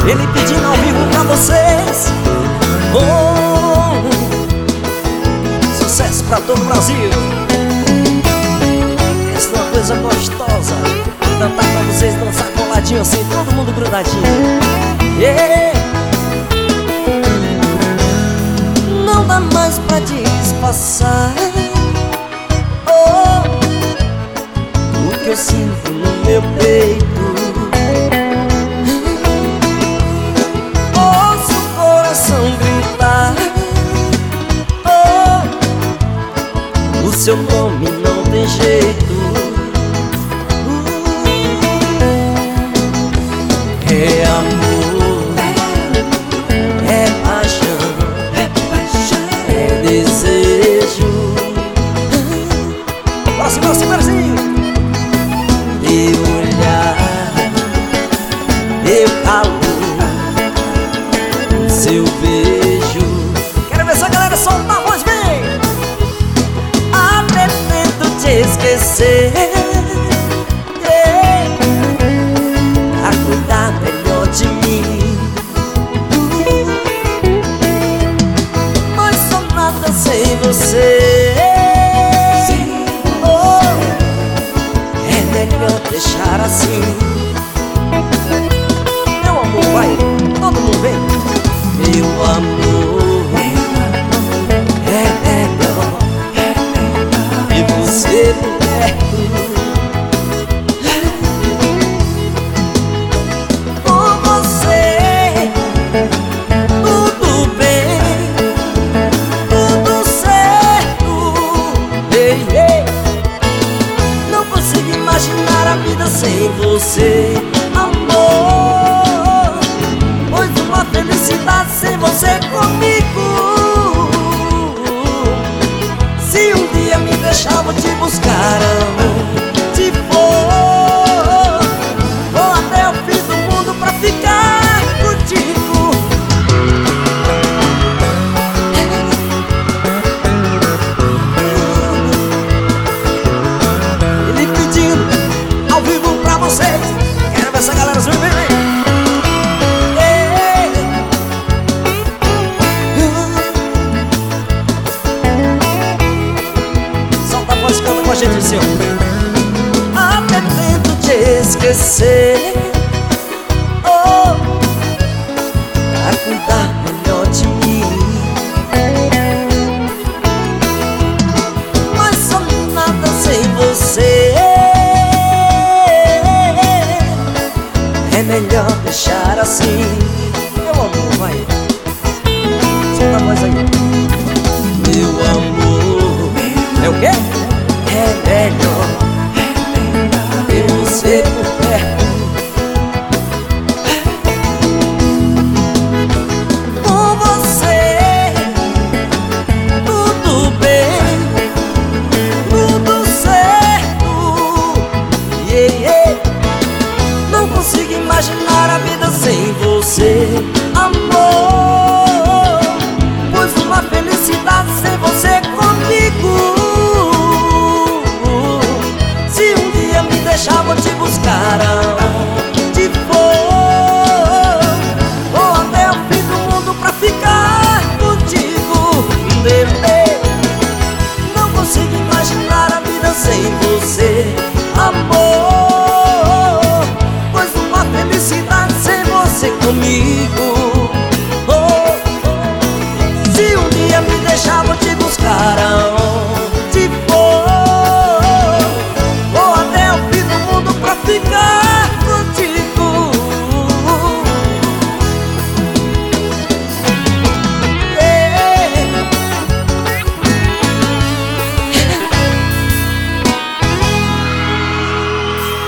Ele pedindo ao vivo pra vocês. Oh, sucesso pra todo o Brasil. Essa é uma coisa gostosa, cantar pra vocês, dançar coladinho assim, todo mundo grudadinho. Yeah. Não dá mais pra disfarçar o que eu sinto no meu peito. Ouço o coração gritar, o seu nome não tem jeito. É amor, é paixão, é desejo. Próximo, Silverzinho. Meu olhar, meu calor, seu beijo. Quero ver essa galera soltar a voz, vem! Até tento te esquecer, a cuidar melhor de mim, mas sou nada sem você. Deixar assim. Meu amor, vai, todo mundo vem. Meu amor, é melhor e você perto. Com você tudo bem, tudo certo. Ei, ei. Não consigo imaginar a vida sem você, amor. Pois uma felicidade sem você comigo. Se um dia me deixar, vou te buscar, amor. Se for, vou até o fim do mundo pra ficar contigo. Ele pedindo ao vivo pra vocês. Quero ver essa galera subir, vem, vem. Solta a voz, canta com a gente assim, ó. Até tento te esquecer, pra cuidar melhor de mim, mas sou nada sem você. É melhor deixar assim. Meu amor, vai. Solta a voz aí. Meu amor, é o quê? É melhor ter você por perto. Com você tudo bem, tudo certo. Yeah, yeah. Não consigo imaginar a vida sem você, amor. Pois uma felicidade sem você comigo. Se um dia me deixar, vou te buscar, amor.